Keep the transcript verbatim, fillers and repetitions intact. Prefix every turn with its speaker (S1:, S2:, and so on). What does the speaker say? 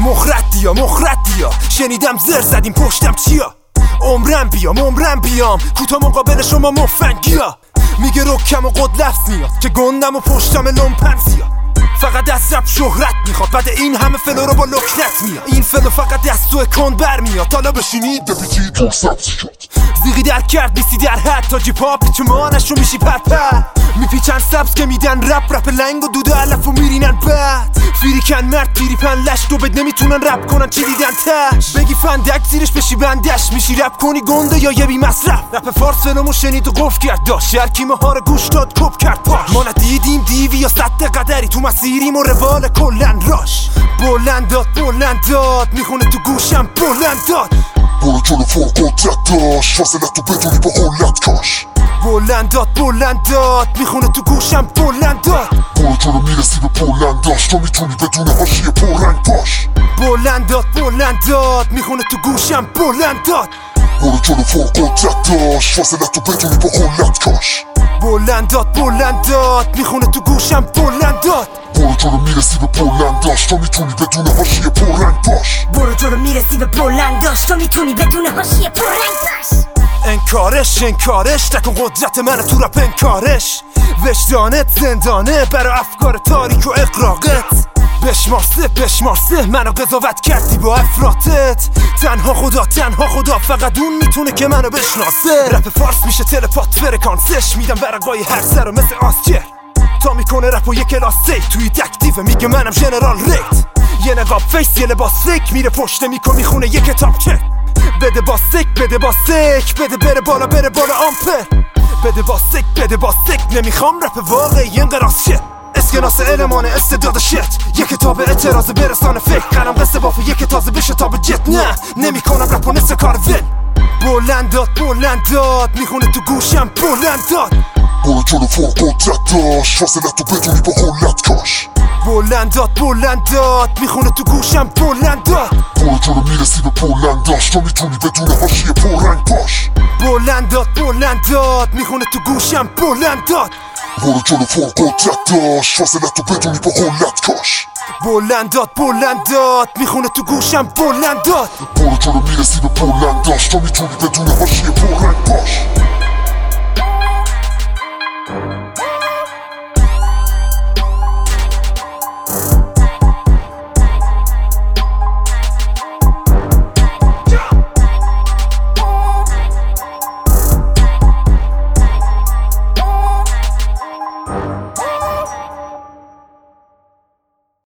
S1: مخرطیا مخرطیا شنیدم زر زدیم پشتم چیا عمرم بیام عمرم بیام کوتا مقابل شما مفنگیا میگه رکم و قد لفظ میاد که گندم و پشتم لومپنسیا فقط از رپ شهرت میخواد بعد این همه فلو رو با لکنت میاد این فلو فقط از تو کن بر میاد حالا بشینید بپیچید تو سبزی شد زیغی در کرد بیسی در حد تا جی پاپ چه مانش رو میشی پر پر میپیچن سبز که میدن رپ رپ لنگ و دوده علف و میرینن بعد فیریکن مرد پیریپن لش دو بد نمیتونن رپ کنن چی دیدن تش بگی فندک زیرش بشی بندش میشی رپ کنی گنده یا یه بی مصرف رپ فارس فلومو شنید و قفل کرد داشت شرکی مهار گوش داد کپ کرد پاش ما ندیدیم دیوی یا صد قدری تو مسیریم و روال کلن راش بلند داد بلند داد میخونه تو گوشم بلند داد
S2: برو جلو فوق قدرت داشت فاصلت تو بدونی با قلت کاش
S1: بلند داد بلند داد میخونه تو گوشم بلند داد
S2: برو جلو میرسی به بلند داشت تو میتونی بدون حاشیه پررنگ باش
S1: بلند داد بلند داد میخونه تو گوشم بلند داد
S2: برو جلو فوق قدرت داشت فاصلت تو بدونی با قلت کاش
S1: بلند داد بلند داد میخونه تو گوشم بلند داد
S2: برو جلو میرسی به بلند داشت تو میتونی بدون حاشیه پررنگ باش
S3: برو جلو میرسی به بلند داشت تو میتونی بدون حاشیه پررنگ باش
S1: انکارش انکارش تکن قدرت من تو رپ انکارش وجدانت زندانه برا افکار تاریک و اقراقت بشمارسه بشمارسه منو قضاوت کردی با افراتت تنها خدا تنها خدا فقط اون میتونه که منو بشناسه رپ فارس میشه تلپات فرکانسش میدم برقای هر سر مثل آسکر تا میکنه رپ و یک کلاس سی توی تکتیو میگه منم ژنرال ریت یه نقاب فیس یه لباس فیک میره پشت میکن میخونه یه کتاب چک بده با سک بده با سک بده بره بالا بره بالا آمپر بده با سک بده با سک نمیخوام رپ واقعی انقراض شت اسکناس علمان استعداد شت یک کتاب اعتراض برسانه فکر قلم قصه بافه یک تازه بشه تا به جت نه نمیکنم رپ و نصف کار ول بلند داد بلند داد میخونه تو گوشم بلند داد
S2: برو جلو فوق قدرت داشت فاصلت تو بدونی با قلت کاش
S1: بلند داد بلند داد میخونه تو گوشم بلند داد
S2: برو جلو میرسی به بلند داشت تو میتونی بدون حاشیه پررنگ باش
S1: بلند داد بلند داد میخونه تو گوشم بلند داد
S2: برو جلو فوق قدرت داشت فاصلت تو بدونی با قلت کاش
S1: بلند داد بلند داد میخونه تو گوشم بلند داد
S2: برو جلو میرسی به بلند داشت تو میتونی بدون حاشیه پررنگ باش